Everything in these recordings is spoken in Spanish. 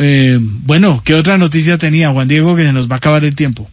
Bueno, ¿qué otra noticia tenía Juan Diego, que se nos va a acabar el tiempo?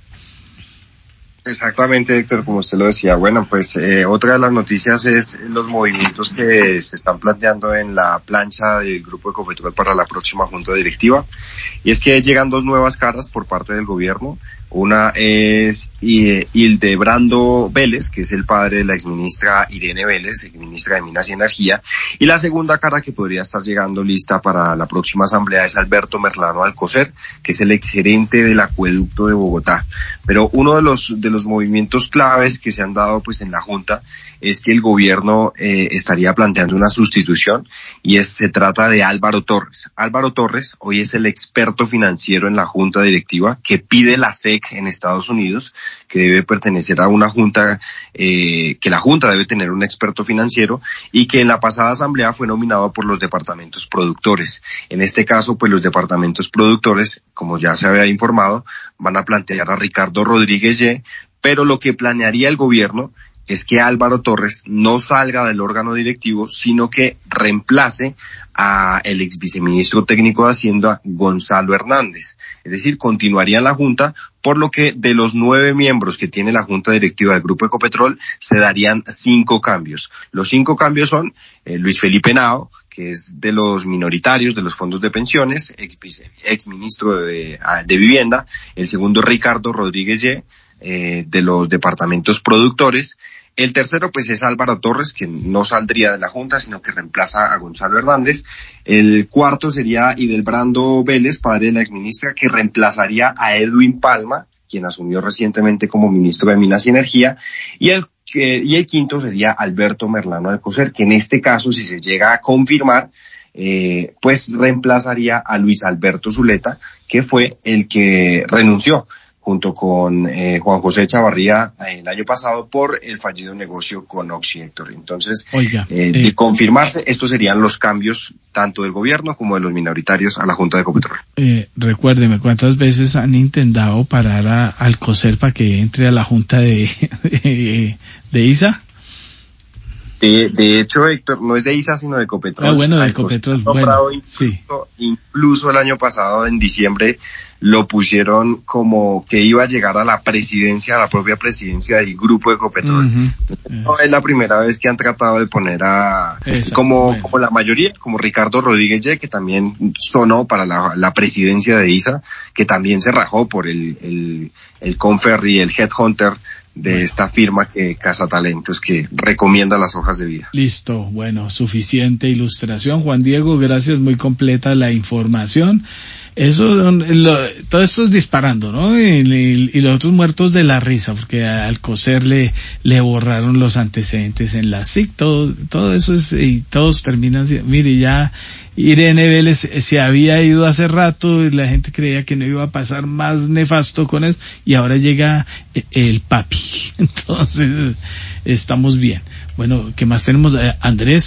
Exactamente, Héctor, como usted lo decía. Bueno, pues otra de las noticias es los movimientos que se están planteando en la plancha del Grupo Ecopetrol para la próxima junta directiva. Y es que llegan dos nuevas caras por parte del gobierno. Una es Hildebrando Vélez, que es el padre de la exministra Irene Vélez, exministra de Minas y Energía. Y la segunda cara que podría estar llegando lista para la próxima asamblea es Alberto Merlano Alcocer, que es el exgerente del acueducto de Bogotá. Pero uno de los movimientos claves que se han dado pues en la junta es que el gobierno estaría planteando una sustitución, y se trata de Álvaro Torres. Álvaro Torres hoy es el experto financiero en la junta directiva que pide la SEC en Estados Unidos, que debe pertenecer a una junta, que la junta debe tener un experto financiero, y que en la pasada asamblea fue nominado por los departamentos productores. En este caso, pues los departamentos productores, como ya se había informado, van a plantear a Ricardo Rodríguez Ye, pero lo que planearía el gobierno es que Álvaro Torres no salga del órgano directivo, sino que reemplace a el ex viceministro técnico de Hacienda, Gonzalo Hernández. Es decir, continuaría en la junta, por lo que de los 9 miembros que tiene la junta directiva del Grupo Ecopetrol, se darían 5 cambios. Los 5 cambios son Luis Felipe Henao, que es de los minoritarios de los fondos de pensiones, ex ministro de Vivienda. El segundo, Ricardo Rodríguez Ye, de los departamentos productores. El tercero pues es Álvaro Torres, que no saldría de la junta, sino que reemplaza a Gonzalo Hernández. El cuarto sería Hildebrando Vélez, padre de la exministra, que reemplazaría a Edwin Palma, quien asumió recientemente como ministro de Minas y Energía. Y el quinto sería Alberto Merlano Alcocer, que en este caso, si se llega a confirmar, pues reemplazaría a Luis Alberto Zuleta, que fue el que renunció junto con Juan José Chavarría el año pasado por el fallido negocio con Oxy, Héctor. Entonces, de confirmarse, estos serían los cambios tanto del gobierno como de los minoritarios a la Junta de Ecopetrol. Recuérdeme, ¿cuántas veces han intentado parar a Alcocer para que entre a la Junta de ISA? De hecho, Héctor, no es de ISA, sino de Ecopetrol. Bueno, de Ecopetrol. Bueno, incluso el año pasado, en diciembre, lo pusieron como que iba a llegar a la presidencia, a la propia presidencia del Grupo Ecopetrol. Entonces, no es la primera vez que han tratado de poner como la mayoría, como Ricardo Rodríguez Ye, que también sonó para la presidencia de ISA, que también se rajó por el Conferry, el Headhunter de esta firma que Cazatalentos, que recomienda las hojas de vida. Listo, bueno, suficiente ilustración, Juan Diego, gracias, muy completa la información. Todo esto es disparando, ¿no? Y los otros muertos de la risa, porque a Alcocer le borraron los antecedentes en la SIC, todo eso es, y todos terminan, mire, ya Irene Vélez se había ido hace rato, y la gente creía que no iba a pasar más nefasto con eso, y ahora llega el papi. Entonces, estamos bien. Bueno, ¿qué más tenemos? Andrés.